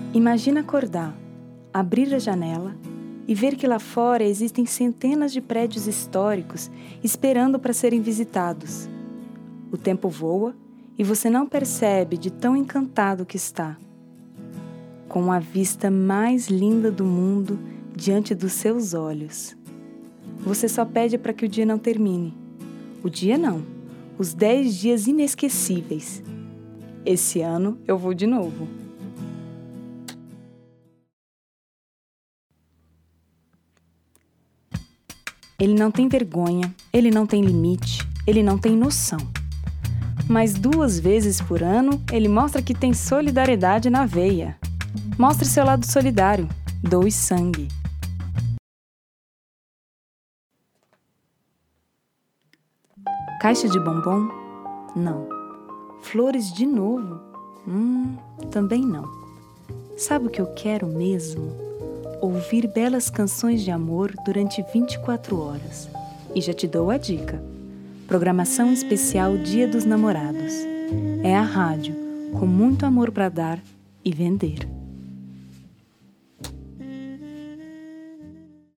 Imagina acordar, abrir a janela e ver que lá fora existem centenas de prédios históricos esperando para serem visitados. O tempo voa e você não percebe de tão encantado que está. Com a vista mais linda do mundo diante dos seus olhos. Você só pede para que o dia não termine. O dia não, os 10 dias inesquecíveis. Esse ano eu vou de novo. Ele não tem vergonha, ele não tem limite, ele não tem noção. Mas 2 vezes por ano, ele mostra que tem solidariedade na veia. Mostre seu lado solidário, doe sangue. Caixa de bombom? Não. Flores de novo? Também não. Sabe o que eu quero mesmo? Ouvir belas canções de amor durante 24 horas. E já te dou a dica. Programação especial Dia dos Namorados. É a rádio, com muito amor para dar e vender.